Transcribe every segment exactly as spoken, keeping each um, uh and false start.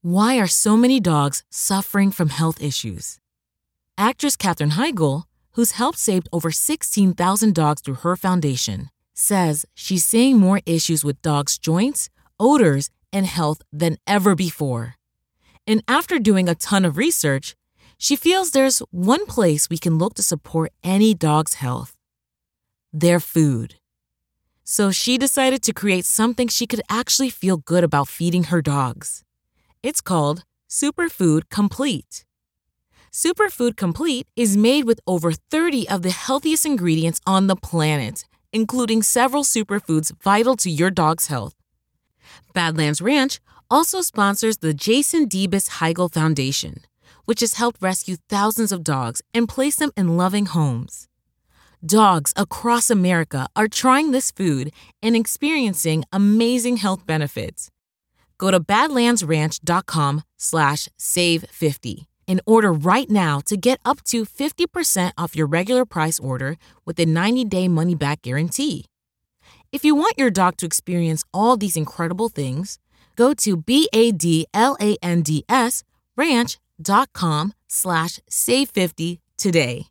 Why are so many dogs suffering from health issues? Actress Katherine Heigl, who's helped save over sixteen thousand dogs through her foundation, says she's seeing more issues with dogs' joints, odors, and health than ever before. And after doing a ton of research, she feels there's one place we can look to support any dog's health: their food. So she decided to create something she could actually feel good about feeding her dogs. It's called Superfood Complete. Superfood Complete is made with over thirty of the healthiest ingredients on the planet, including several superfoods vital to your dog's health. Badlands Ranch also sponsors the Jason Debus Heigl Foundation, which has helped rescue thousands of dogs and place them in loving homes. Dogs across America are trying this food and experiencing amazing health benefits. Go to badlandsranch.com slash save 50 and order right now to get up to fifty percent off your regular price order with a ninety-day money-back guarantee. If you want your dog to experience all these incredible things, go to B-A-D-L-A-N-D-S ranch.com slash save 50 today.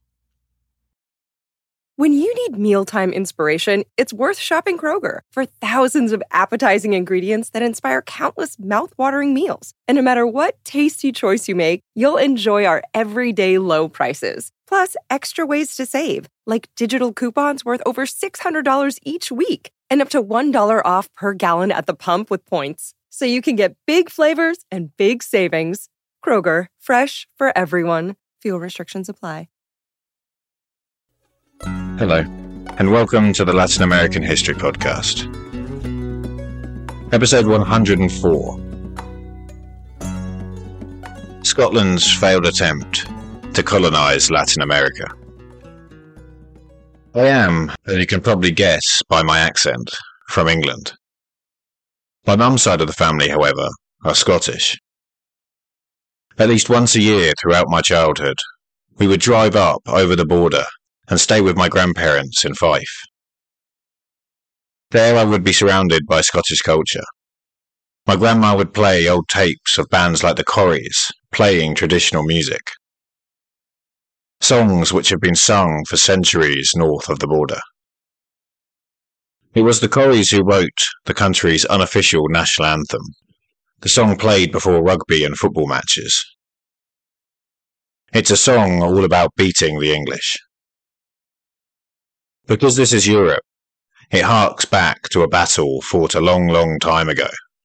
When you need mealtime inspiration, it's worth shopping Kroger for thousands of appetizing ingredients that inspire countless mouth-watering meals. And no matter what tasty choice you make, you'll enjoy our everyday low prices. Plus, extra ways to save, like digital coupons worth over six hundred dollars each week and up to one dollar off per gallon at the pump with points. So you can get big flavors and big savings. Kroger, fresh for everyone. Fuel restrictions apply. Hello, and welcome to the Latin American History Podcast. Episode one hundred four. Scotland's failed attempt to colonise Latin America. I am, as you can probably guess by my accent, from England. My mum's side of the family, however, are Scottish. At least once a year throughout my childhood, we would drive up over the border and stay with my grandparents in Fife. There I would be surrounded by Scottish culture. My grandma would play old tapes of bands like the Corries, playing traditional music. Songs which have been sung for centuries north of the border. It was the Corries who wrote the country's unofficial national anthem, the song played before rugby and football matches. It's a song all about beating the English. Because this is Europe, it harks back to a battle fought a long, long time ago.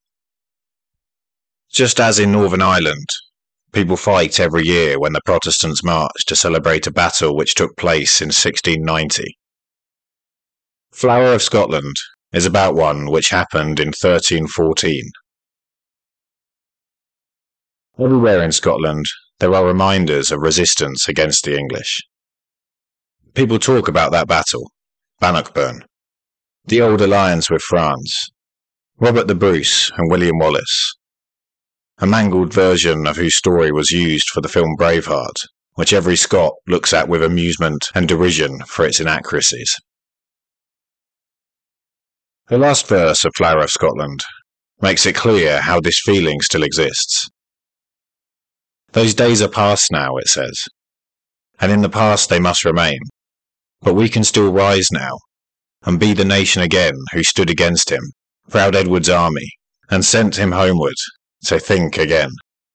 Just as in Northern Ireland, people fight every year when the Protestants march to celebrate a battle which took place in sixteen ninety. Flower of Scotland is about one which happened in thirteen fourteen. Everywhere in Scotland, there are reminders of resistance against the English. People talk about that battle, Bannockburn, the old alliance with France, Robert the Bruce and William Wallace, a mangled version of whose story was used for the film Braveheart, which every Scot looks at with amusement and derision for its inaccuracies. The last verse of Flower of Scotland makes it clear how this feeling still exists. Those days are past now, it says, and in the past they must remain. But we can still rise now, and be the nation again who stood against him, proud Edward's army, and sent him homeward, to think again.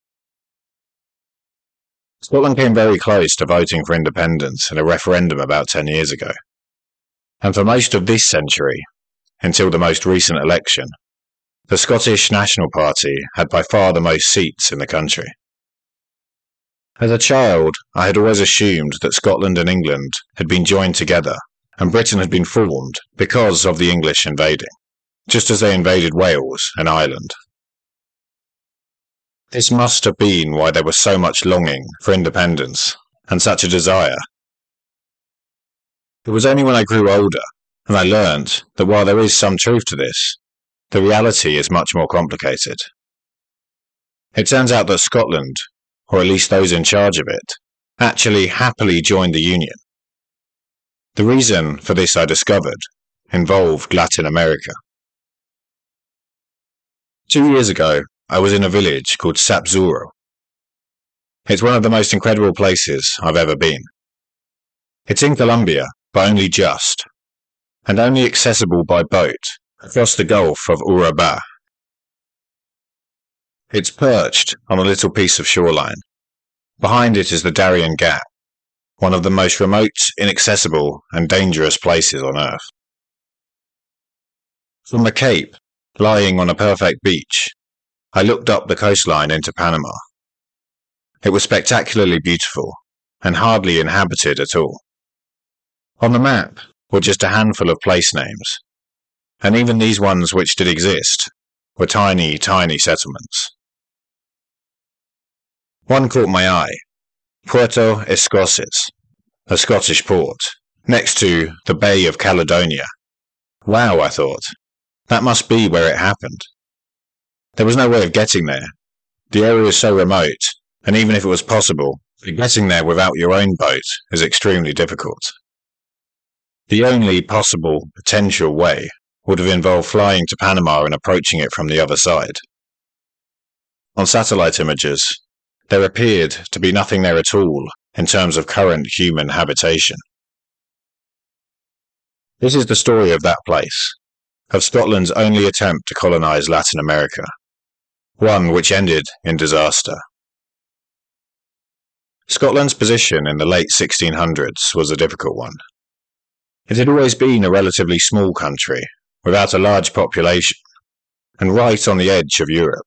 Scotland came very close to voting for independence in a referendum about ten years ago. And for most of this century, until the most recent election, the Scottish National Party had by far the most seats in the country. As a child, I had always assumed that Scotland and England had been joined together, and Britain had been formed because of the English invading, just as they invaded Wales and Ireland. This must have been why there was so much longing for independence, and such a desire. It was only when I grew older, and I learnt that while there is some truth to this, the reality is much more complicated. It turns out that Scotland, or at least those in charge of it, actually happily joined the Union. The reason for this, I discovered, involved Latin America. Two years ago, I was in a village called Sapzuro. It's one of the most incredible places I've ever been. It's in Colombia, but only just, and only accessible by boat across the Gulf of Urabá. It's perched on a little piece of shoreline. Behind it is the Darien Gap, one of the most remote, inaccessible, and dangerous places on Earth. From the Cape, lying on a perfect beach, I looked up the coastline into Panama. It was spectacularly beautiful, and hardly inhabited at all. On the map were just a handful of place names, and even these ones which did exist were tiny, tiny settlements. One caught my eye, Puerto Escocés, a Scottish port, next to the Bay of Caledonia. Wow, I thought, that must be where it happened. There was no way of getting there. The area is so remote, and even if it was possible, getting there without your own boat is extremely difficult. The only possible potential way would have involved flying to Panama and approaching it from the other side. On satellite images, there appeared to be nothing there at all in terms of current human habitation. This is the story of that place, of Scotland's only attempt to colonise Latin America, one which ended in disaster. Scotland's position in the late sixteen hundreds was a difficult one. It had always been a relatively small country, without a large population, and right on the edge of Europe.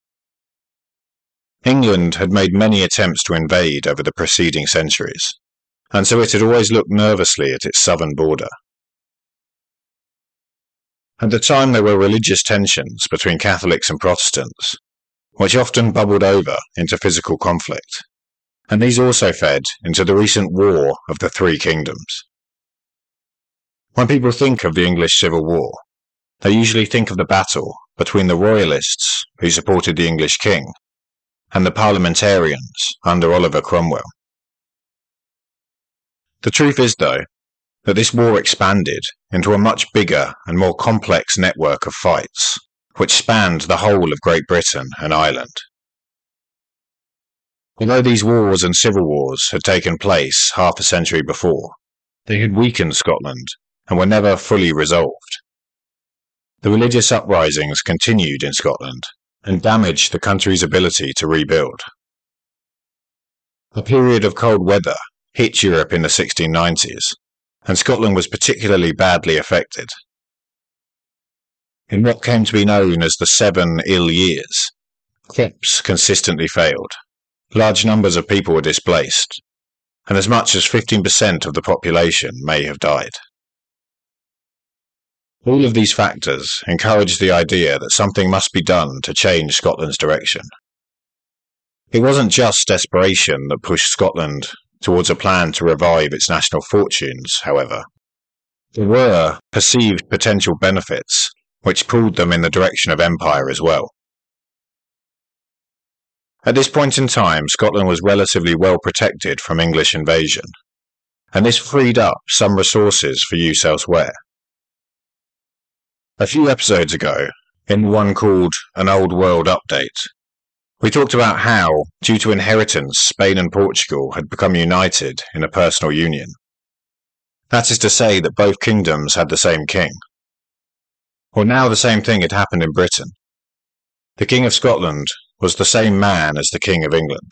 England had made many attempts to invade over the preceding centuries, and so it had always looked nervously at its southern border. At the time there were religious tensions between Catholics and Protestants, which often bubbled over into physical conflict, and these also fed into the recent War of the Three Kingdoms. When people think of the English Civil War, they usually think of the battle between the Royalists, who supported the English king, and the parliamentarians under Oliver Cromwell. The truth is, though, that this war expanded into a much bigger and more complex network of fights, which spanned the whole of Great Britain and Ireland. Although these wars and civil wars had taken place half a century before, they had weakened Scotland and were never fully resolved. The religious uprisings continued in Scotland and damaged the country's ability to rebuild. A period of cold weather hit Europe in the sixteen nineties, and Scotland was particularly badly affected. In what came to be known as the Seven Ill Years, crops consistently failed, large numbers of people were displaced, and as much as fifteen percent of the population may have died. All of these factors encouraged the idea that something must be done to change Scotland's direction. It wasn't just desperation that pushed Scotland towards a plan to revive its national fortunes, however. There were perceived potential benefits which pulled them in the direction of empire as well. At this point in time, Scotland was relatively well protected from English invasion, and this freed up some resources for use elsewhere. A few episodes ago, in one called An Old World Update, we talked about how, due to inheritance, Spain and Portugal had become united in a personal union. That is to say that both kingdoms had the same king. Well, now the same thing had happened in Britain. The King of Scotland was the same man as the King of England.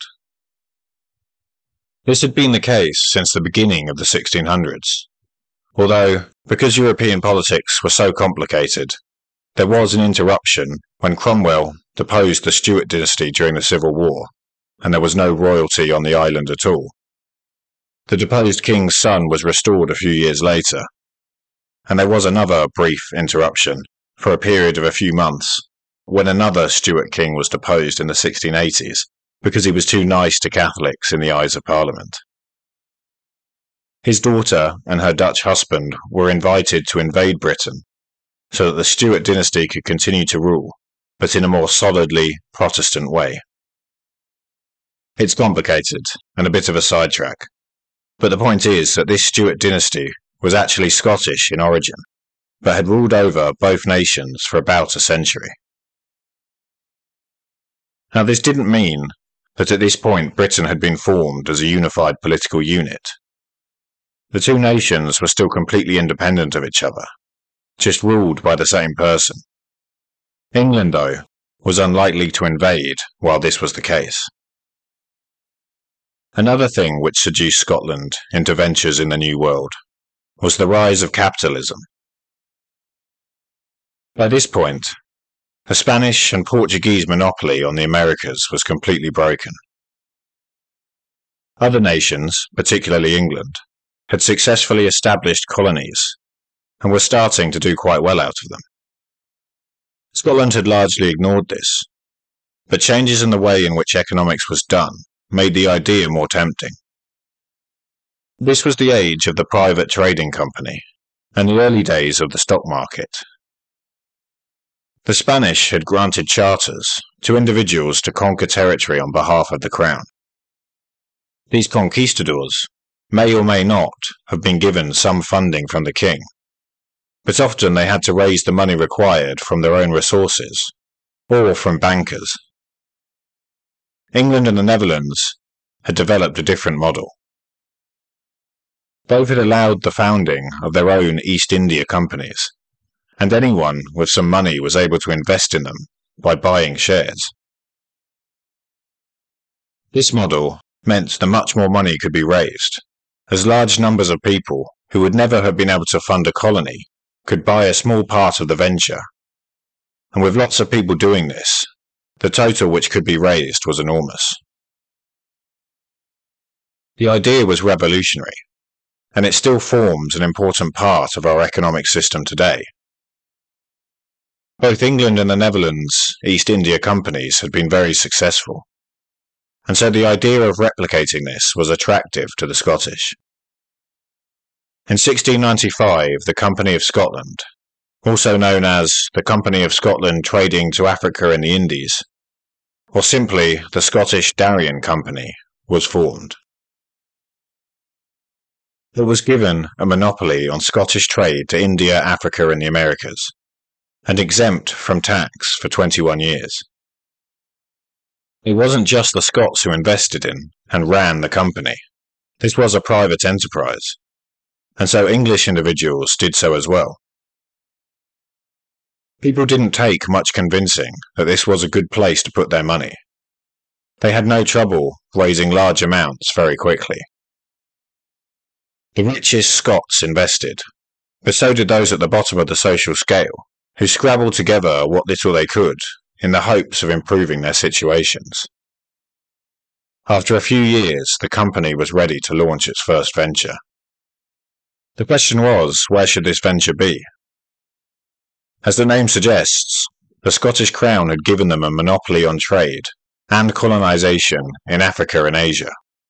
This had been the case since the beginning of the sixteen hundreds, although, because European politics were so complicated, there was an interruption when Cromwell deposed the Stuart dynasty during the Civil War, and there was no royalty on the island at all. The deposed king's son was restored a few years later, and there was another brief interruption for a period of a few months when another Stuart king was deposed in the sixteen eighties because he was too nice to Catholics in the eyes of Parliament. His daughter and her Dutch husband were invited to invade Britain so that the Stuart dynasty could continue to rule, but in a more solidly Protestant way. It's complicated and a bit of a sidetrack, but the point is that this Stuart dynasty was actually Scottish in origin, but had ruled over both nations for about a century. Now, this didn't mean that at this point Britain had been formed as a unified political unit. The two nations were still completely independent of each other, just ruled by the same person. England, though, was unlikely to invade while this was the case. Another thing which seduced Scotland into ventures in the New World was the rise of capitalism. By this point, the Spanish and Portuguese monopoly on the Americas was completely broken. Other nations, particularly England, had successfully established colonies and were starting to do quite well out of them. Scotland had largely ignored this, but changes in the way in which economics was done made the idea more tempting. This was the age of the private trading company and the early days of the stock market. The Spanish had granted charters to individuals to conquer territory on behalf of the crown. These conquistadors may or may not have been given some funding from the king, but often they had to raise the money required from their own resources, or from bankers. England and the Netherlands had developed a different model. Both had allowed the founding of their own East India companies, and anyone with some money was able to invest in them by buying shares. This model meant that much more money could be raised, as large numbers of people who would never have been able to fund a colony could buy a small part of the venture, and with lots of people doing this, the total which could be raised was enormous. The idea was revolutionary, and it still forms an important part of our economic system today. Both England and the Netherlands East India companies had been very successful, and so the idea of replicating this was attractive to the Scottish. In sixteen ninety-five, the Company of Scotland, also known as the Company of Scotland Trading to Africa and the Indies, or simply the Scottish Darien Company, was formed. It was given a monopoly on Scottish trade to India, Africa and the Americas, and exempt from tax for twenty-one years. It wasn't just the Scots who invested in and ran the company. This was a private enterprise, and so English individuals did so as well. People didn't take much convincing that this was a good place to put their money. They had no trouble raising large amounts very quickly. The richest Scots invested, but so did those at the bottom of the social scale, who scrabbled together what little they could in the hopes of improving their situations. After a few years, the company was ready to launch its first venture. The question was, where should this venture be? As the name suggests, the Scottish Crown had given them a monopoly on trade and colonisation in Africa and Asia.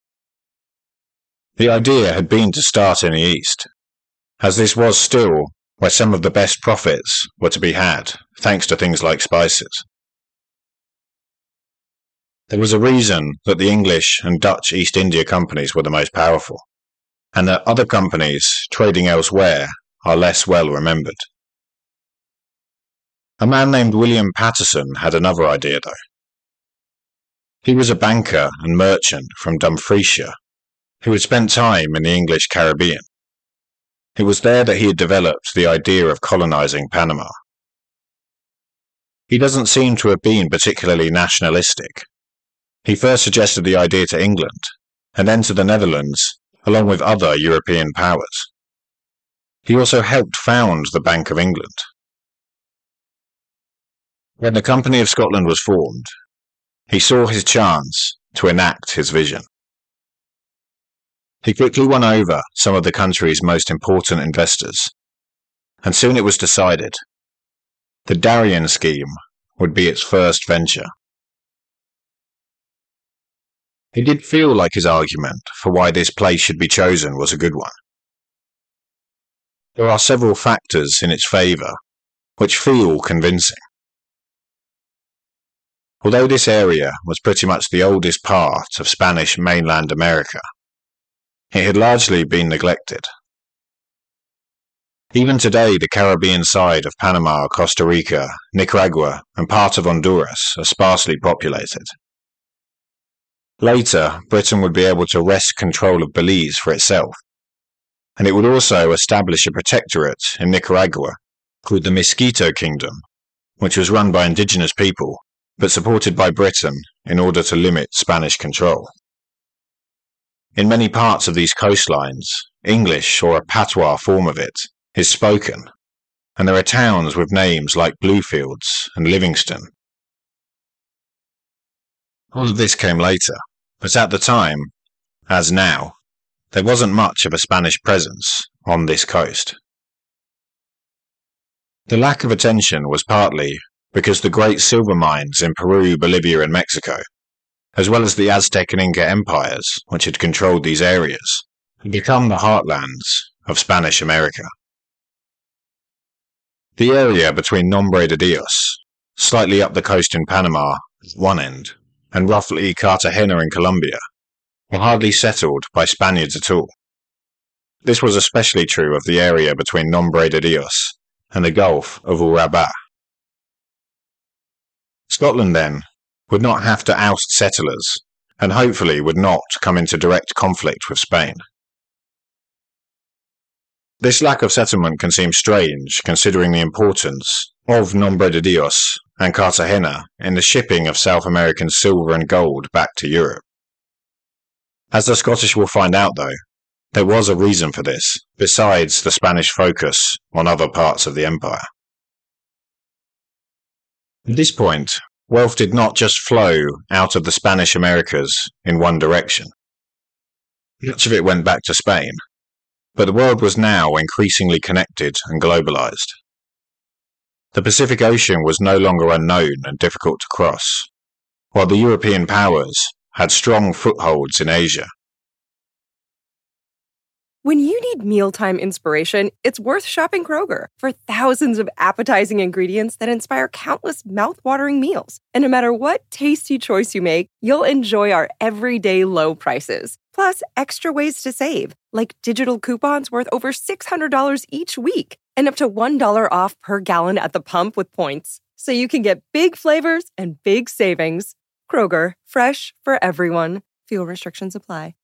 The idea had been to start in the East, as this was still where some of the best profits were to be had, thanks to things like spices. There was a reason that the English and Dutch East India companies were the most powerful, and that other companies trading elsewhere are less well remembered. A man named William Paterson had another idea, though. He was a banker and merchant from Dumfriesshire who had spent time in the English Caribbean. It was there that he had developed the idea of colonising Panama. He doesn't seem to have been particularly nationalistic. He first suggested the idea to England, and then to the Netherlands, along with other European powers. He also helped found the Bank of England. When the Company of Scotland was formed, he saw his chance to enact his vision. He quickly won over some of the country's most important investors, and soon it was decided the Darien scheme would be its first venture. He did feel like his argument for why this place should be chosen was a good one. There are several factors in its favour which feel convincing. Although this area was pretty much the oldest part of Spanish mainland America, it had largely been neglected. Even today, the Caribbean side of Panama, Costa Rica, Nicaragua, and part of Honduras are sparsely populated. Later, Britain would be able to wrest control of Belize for itself, and it would also establish a protectorate in Nicaragua called the Mosquito Kingdom, which was run by indigenous people, but supported by Britain in order to limit Spanish control. In many parts of these coastlines, English, or a patois form of it, is spoken, and there are towns with names like Bluefields and Livingston. All of this came later, but at the time, as now, there wasn't much of a Spanish presence on this coast. The lack of attention was partly because the great silver mines in Peru, Bolivia, and Mexico, as well as the Aztec and Inca empires which had controlled these areas, had become the heartlands of Spanish America. The area between Nombre de Dios, slightly up the coast in Panama at one end, and roughly Cartagena in Colombia, were hardly settled by Spaniards at all. This was especially true of the area between Nombre de Dios and the Gulf of Urabá. Scotland, then, would not have to oust settlers, and hopefully would not come into direct conflict with Spain. This lack of settlement can seem strange considering the importance of Nombre de Dios and Cartagena in the shipping of South American silver and gold back to Europe. As the Scottish will find out, though, there was a reason for this, besides the Spanish focus on other parts of the empire. At this point, wealth did not just flow out of the Spanish Americas in one direction. Much of it went back to Spain, but the world was now increasingly connected and globalized. The Pacific Ocean was no longer unknown and difficult to cross, while the European powers had strong footholds in Asia. When you need mealtime inspiration, it's worth shopping Kroger for thousands of appetizing ingredients that inspire countless mouth-watering meals. And no matter what tasty choice you make, you'll enjoy our everyday low prices. Plus, extra ways to save, like digital coupons worth over six hundred dollars each week and up to one dollar off per gallon at the pump with points. So you can get big flavors and big savings. Kroger, fresh for everyone. Fuel restrictions apply.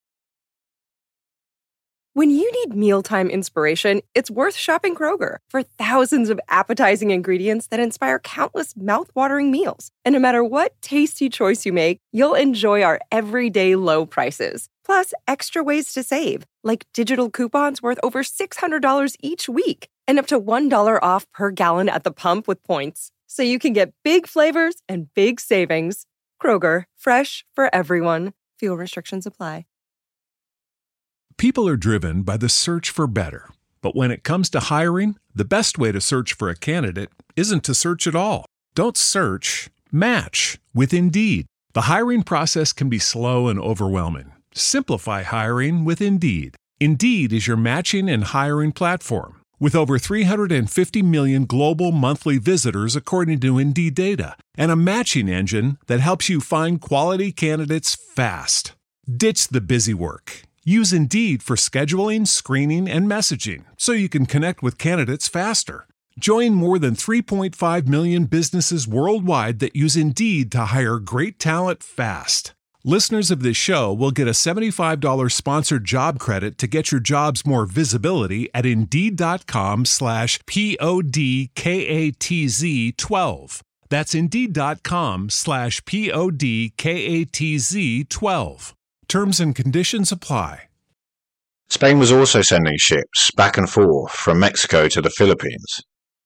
When you need mealtime inspiration, it's worth shopping Kroger for thousands of appetizing ingredients that inspire countless mouth-watering meals. And no matter what tasty choice you make, you'll enjoy our everyday low prices. Plus, extra ways to save, like digital coupons worth over six hundred dollars each week and up to one dollar off per gallon at the pump with points. So you can get big flavors and big savings. Kroger, fresh for everyone. Fuel restrictions apply. People are driven by the search for better. But when it comes to hiring, the best way to search for a candidate isn't to search at all. Don't search, match with Indeed. The hiring process can be slow and overwhelming. Simplify hiring with Indeed. Indeed is your matching and hiring platform. With over three hundred fifty million global monthly visitors according to Indeed data, and a matching engine that helps you find quality candidates fast. Ditch the busy work. Use Indeed for scheduling, screening, and messaging so you can connect with candidates faster. Join more than three point five million businesses worldwide that use Indeed to hire great talent fast. Listeners of this show will get a seventy-five dollars sponsored job credit to get your jobs more visibility at Indeed.com slash P-O-D-K-A-T-Z 12. That's Indeed.com slash P-O-D-K-A-T-Z 12. Terms and conditions apply. Spain was also sending ships back and forth from Mexico to the Philippines.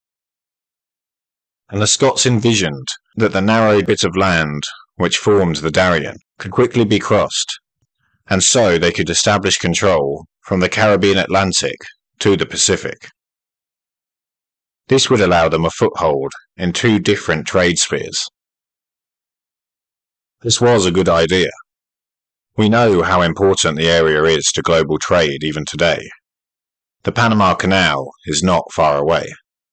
And the Scots envisioned that the narrow bit of land which formed the Darien could quickly be crossed, and so they could establish control from the Caribbean Atlantic to the Pacific. This would allow them a foothold in two different trade spheres. This was a good idea. We know how important the area is to global trade even today. The Panama Canal is not far away.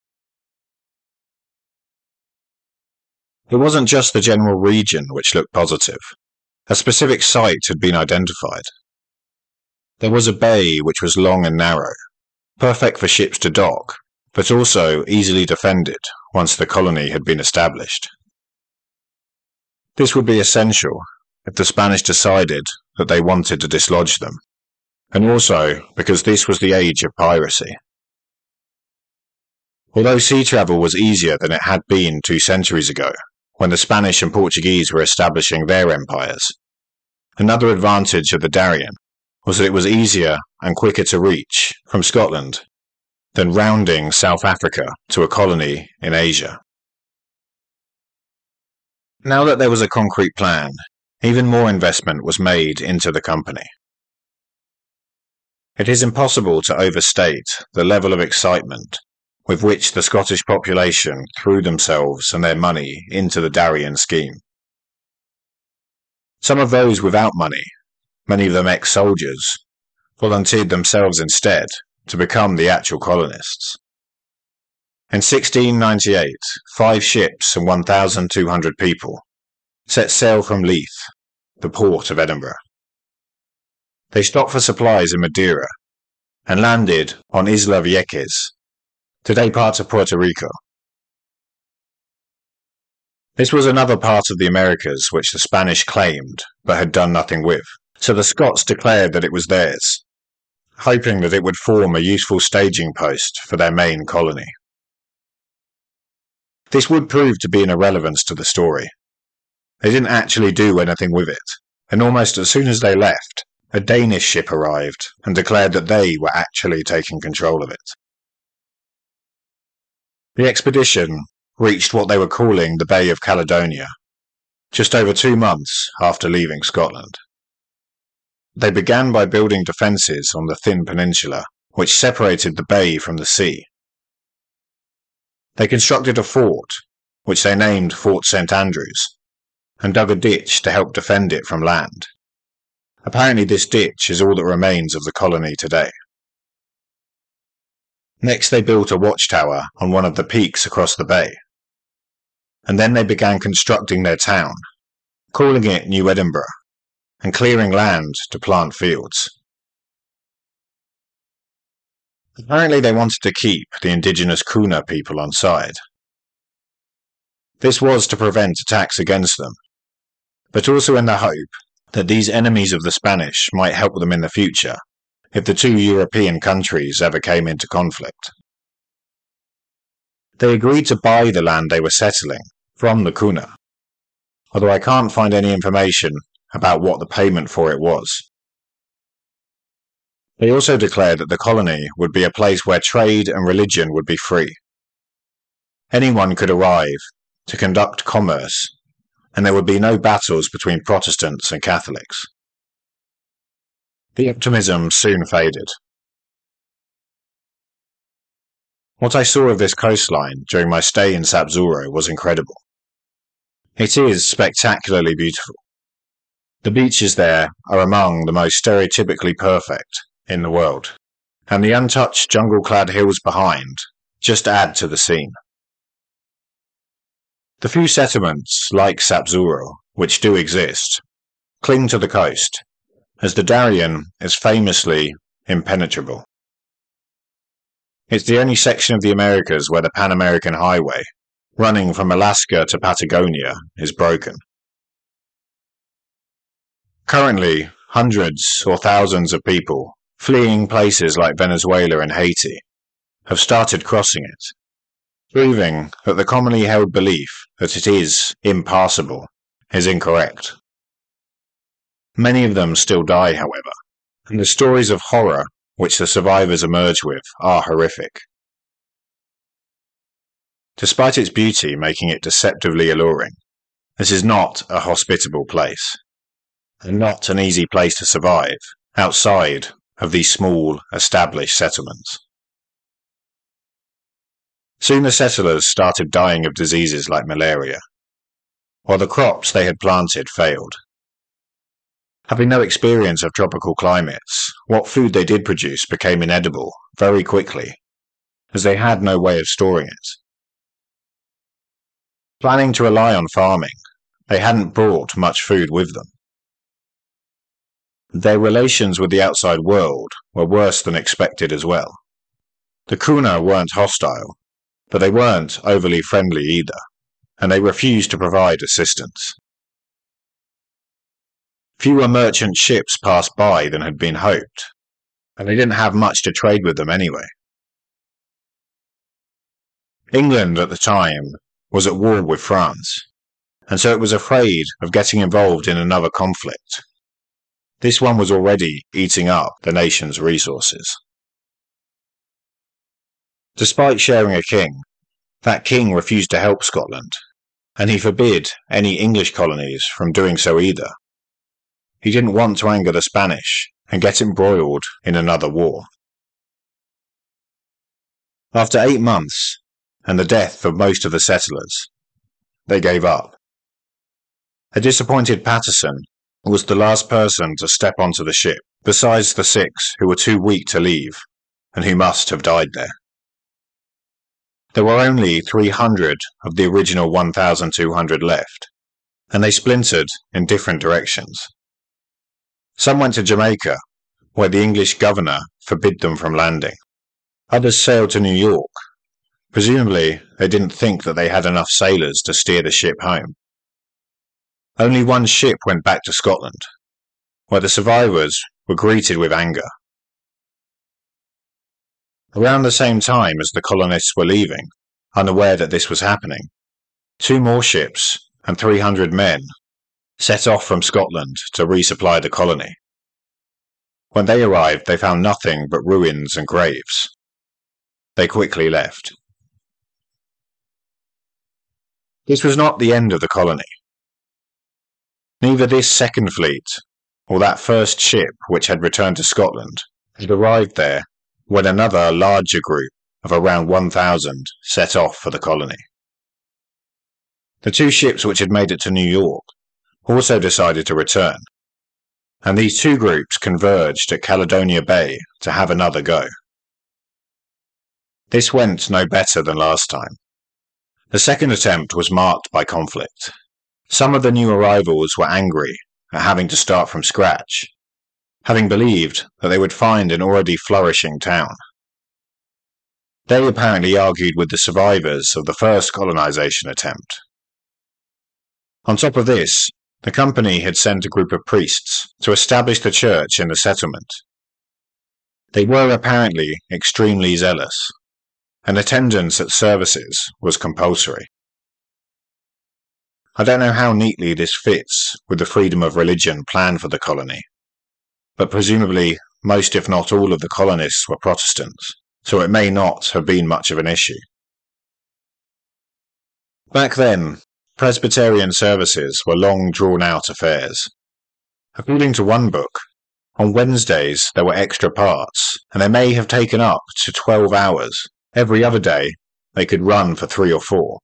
It wasn't just the general region which looked positive. A specific site had been identified. There was a bay which was long and narrow, perfect for ships to dock, but also easily defended once the colony had been established. This would be essential if the Spanish decided that they wanted to dislodge them, and also because this was the age of piracy. Although sea travel was easier than it had been two centuries ago, when the Spanish and Portuguese were establishing their empires, another advantage of the Darien was that it was easier and quicker to reach from Scotland than rounding South Africa to a colony in Asia. Now that there was a concrete plan, even more investment was made into the company. It is impossible to overstate the level of excitement with which the Scottish population threw themselves and their money into the Darien scheme. Some of those without money, many of them ex-soldiers, volunteered themselves instead to become the actual colonists. In sixteen ninety-eight, five ships and one thousand two hundred people set sail from Leith, the port of Edinburgh. They stopped for supplies in Madeira and landed on Isla Vieques, today part of Puerto Rico. This was another part of the Americas which the Spanish claimed but had done nothing with, so the Scots declared that it was theirs, hoping that it would form a useful staging post for their main colony. This would prove to be an irrelevance to the story. They didn't actually do anything with it, and almost as soon as they left, a Danish ship arrived and declared that they were actually taking control of it. The expedition reached what they were calling the Bay of Caledonia, just over two months after leaving Scotland. They began by building defences on the thin peninsula, which separated the bay from the sea. They constructed a fort, which they named Fort Saint Andrews, and dug a ditch to help defend it from land. Apparently this ditch is all that remains of the colony today. Next they built a watchtower on one of the peaks across the bay, and then they began constructing their town, calling it New Edinburgh, and clearing land to plant fields. Apparently they wanted to keep the indigenous Kuna people on side. This was to prevent attacks against them, but also in the hope that these enemies of the Spanish might help them in the future if the two European countries ever came into conflict. They agreed to buy the land they were settling from the Kuna, although I can't find any information about what the payment for it was. They also declared that the colony would be a place where trade and religion would be free. Anyone could arrive to conduct commerce, and there would be no battles between Protestants and Catholics. The optimism soon faded. What I saw of this coastline during my stay in Sapzuro was incredible. It is spectacularly beautiful. The beaches there are among the most stereotypically perfect in the world, and the untouched jungle-clad hills behind just add to the scene. The few settlements, like Sapzuro, which do exist, cling to the coast, as the Darien is famously impenetrable. It's the only section of the Americas where the Pan American Highway, running from Alaska to Patagonia, is broken. Currently, hundreds or thousands of people, fleeing places like Venezuela and Haiti, have started crossing it, proving that the commonly held belief that it is impassable is incorrect. Many of them still die, however, and the stories of horror which the survivors emerge with are horrific. Despite its beauty making it deceptively alluring, this is not a hospitable place, and not an easy place to survive outside of these small, established settlements. Soon the settlers started dying of diseases like malaria, while the crops they had planted failed. Having no experience of tropical climates, what food they did produce became inedible very quickly, as they had no way of storing it. Planning to rely on farming, they hadn't brought much food with them. Their relations with the outside world were worse than expected as well. The Cunha weren't hostile, but they weren't overly friendly either, and they refused to provide assistance. Fewer merchant ships passed by than had been hoped, and they didn't have much to trade with them anyway. England at the time was at war with France, and so it was afraid of getting involved in another conflict. This one was already eating up the nation's resources. Despite sharing a king, that king refused to help Scotland, and he forbid any English colonies from doing so either. He didn't want to anger the Spanish and get embroiled in another war. After eight months, and the death of most of the settlers, they gave up. A disappointed Patterson was the last person to step onto the ship, besides the six who were too weak to leave, and who must have died there. There were only three hundred of the original one thousand two hundred left, and they splintered in different directions. Some went to Jamaica, where the English governor forbid them from landing. Others sailed to New York. Presumably, they didn't think that they had enough sailors to steer the ship home. Only one ship went back to Scotland, where the survivors were greeted with anger. Around the same time as the colonists were leaving, unaware that this was happening, two more ships and three hundred men set off from Scotland to resupply the colony. When they arrived, they found nothing but ruins and graves. They quickly left. This was not the end of the colony. Neither this second fleet, or that first ship which had returned to Scotland, had arrived there when another larger group of around one thousand set off for the colony. The two ships which had made it to New York also decided to return, and these two groups converged at Caledonia Bay to have another go. This went no better than last time. The second attempt was marked by conflict. Some of the new arrivals were angry at having to start from scratch, having believed that they would find an already flourishing town. They apparently argued with the survivors of the first colonization attempt. On top of this, the company had sent a group of priests to establish the church in the settlement. They were apparently extremely zealous, and attendance at services was compulsory. I don't know how neatly this fits with the freedom of religion planned for the colony, but presumably most if not all of the colonists were Protestants, so it may not have been much of an issue. Back then, Presbyterian services were long drawn-out affairs. According to one book, on Wednesdays there were extra parts, and they may have taken up to twelve hours. Every other day, they could run for three or four.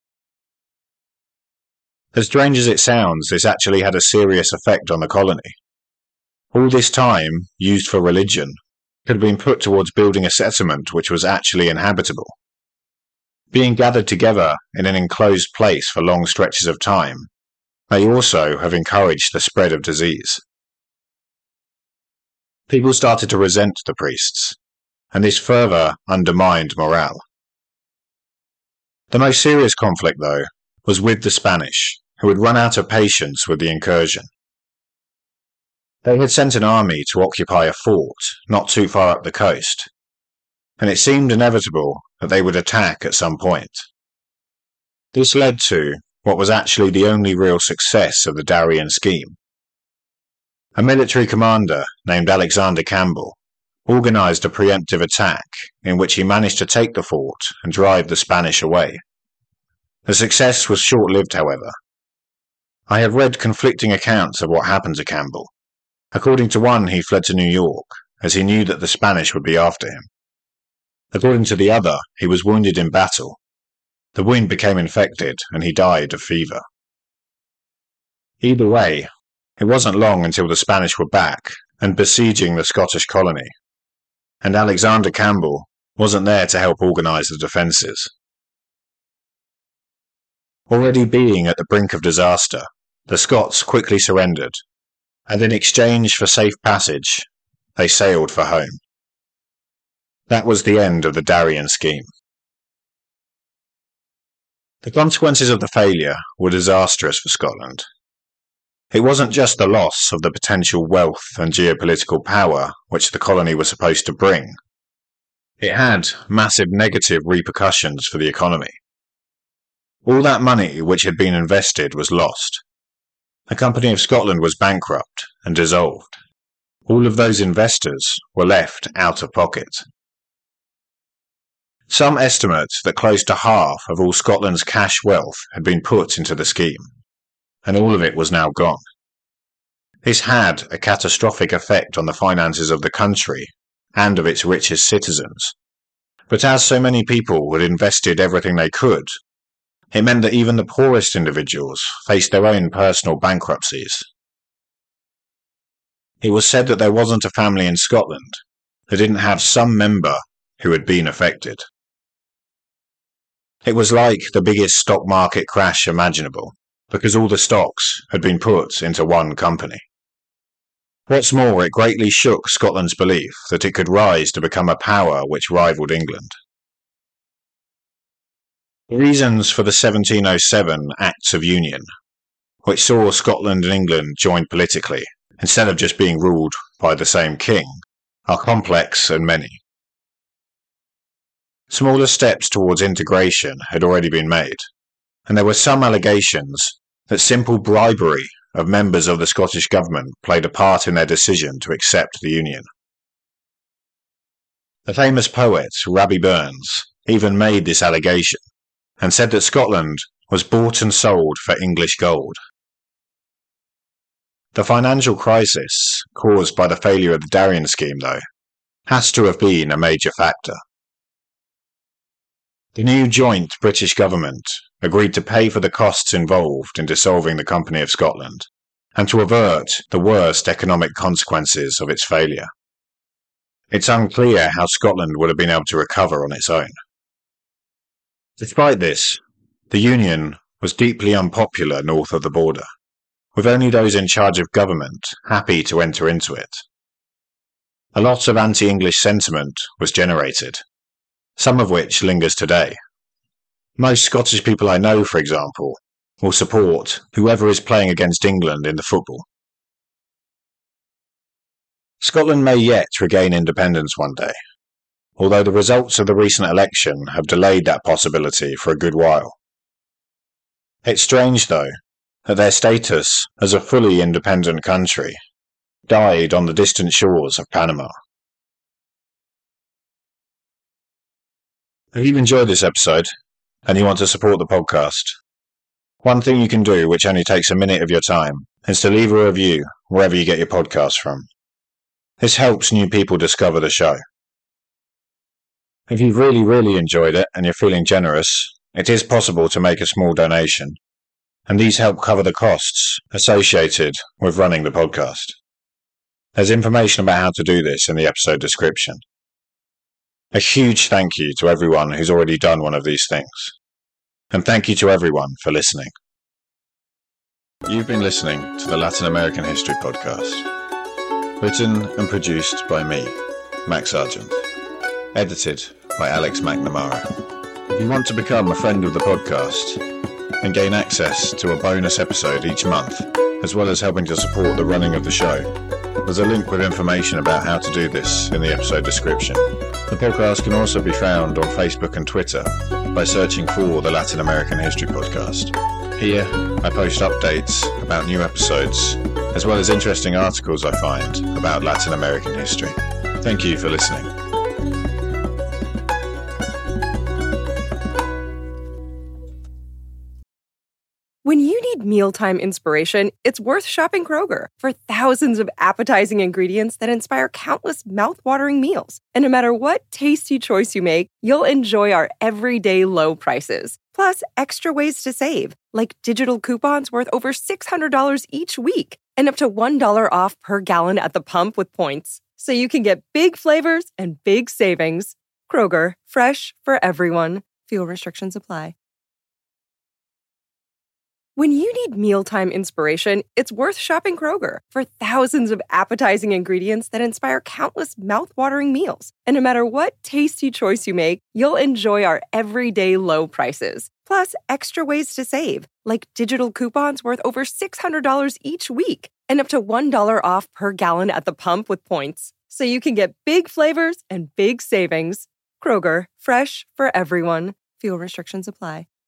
As strange as it sounds, this actually had a serious effect on the colony. All this time, used for religion, could have been put towards building a settlement which was actually inhabitable. Being gathered together in an enclosed place for long stretches of time may also have encouraged the spread of disease. People started to resent the priests, and this further undermined morale. The most serious conflict, though, was with the Spanish, who had run out of patience with the incursion. They had sent an army to occupy a fort not too far up the coast, and it seemed inevitable that they would attack at some point. This led to what was actually the only real success of the Darien scheme. A military commander named Alexander Campbell organized a preemptive attack in which he managed to take the fort and drive the Spanish away. The success was short-lived, however. I have read conflicting accounts of what happened to Campbell. According to one, he fled to New York, as he knew that the Spanish would be after him. According to the other, he was wounded in battle. The wound became infected, and he died of fever. Either way, it wasn't long until the Spanish were back and besieging the Scottish colony, and Alexander Campbell wasn't there to help organize the defences. Already being at the brink of disaster, the Scots quickly surrendered, and in exchange for safe passage, they sailed for home. That was the end of the Darien scheme. The consequences of the failure were disastrous for Scotland. It wasn't just the loss of the potential wealth and geopolitical power which the colony was supposed to bring. It had massive negative repercussions for the economy. All that money which had been invested was lost. The Company of Scotland was bankrupt and dissolved. All of those investors were left out of pocket. Some estimate that close to half of all Scotland's cash wealth had been put into the scheme, and all of it was now gone. This had a catastrophic effect on the finances of the country and of its richest citizens. But as so many people had invested everything they could, it meant that even the poorest individuals faced their own personal bankruptcies. It was said that there wasn't a family in Scotland that didn't have some member who had been affected. It was like the biggest stock market crash imaginable, because all the stocks had been put into one company. What's more, it greatly shook Scotland's belief that it could rise to become a power which rivaled England. The reasons for the seventeen oh seven Acts of Union, which saw Scotland and England joined politically, instead of just being ruled by the same king, are complex and many. Smaller steps towards integration had already been made, and there were some allegations that simple bribery of members of the Scottish government played a part in their decision to accept the Union. The famous poet Rabbie Burns even made this allegation, and said that Scotland was bought and sold for English gold. The financial crisis caused by the failure of the Darien scheme, though, has to have been a major factor. The new joint British government agreed to pay for the costs involved in dissolving the Company of Scotland, and to avert the worst economic consequences of its failure. It's unclear how Scotland would have been able to recover on its own. Despite this, the Union was deeply unpopular north of the border, with only those in charge of government happy to enter into it. A lot of anti-English sentiment was generated, some of which lingers today. Most Scottish people I know, for example, will support whoever is playing against England in the football. Scotland may yet regain independence one day, although the results of the recent election have delayed that possibility for a good while. It's strange, though, that their status as a fully independent country died on the distant shores of Panama. If you've enjoyed this episode, and you want to support the podcast, one thing you can do, which only takes a minute of your time, is to leave a review wherever you get your podcasts from. This helps new people discover the show. If you've really, really enjoyed it and you're feeling generous, it is possible to make a small donation, and these help cover the costs associated with running the podcast. There's information about how to do this in the episode description. A huge thank you to everyone who's already done one of these things. And thank you to everyone for listening. You've been listening to the Latin American History Podcast. Written and produced by me, Max Sargent. Edited by Alex McNamara. If you want to become a friend of the podcast and gain access to a bonus episode each month, as well as helping to support the running of the show, there's a link with information about how to do this in the episode description. The podcast can also be found on Facebook and Twitter by searching for the Latin American History Podcast. Here, I post updates about new episodes, as well as interesting articles I find about Latin American history. Thank you for listening. When you need mealtime inspiration, it's worth shopping Kroger for thousands of appetizing ingredients that inspire countless mouth-watering meals. And no matter what tasty choice you make, you'll enjoy our everyday low prices. Plus, extra ways to save, like digital coupons worth over six hundred dollars each week and up to one dollar off per gallon at the pump with points. So you can get big flavors and big savings. Kroger, fresh for everyone. Fuel restrictions apply. When you need mealtime inspiration, it's worth shopping Kroger for thousands of appetizing ingredients that inspire countless mouth-watering meals. And no matter what tasty choice you make, you'll enjoy our everyday low prices. Plus, extra ways to save, like digital coupons worth over six hundred dollars each week and up to one dollar off per gallon at the pump with points. So you can get big flavors and big savings. Kroger, fresh for everyone. Fuel restrictions apply.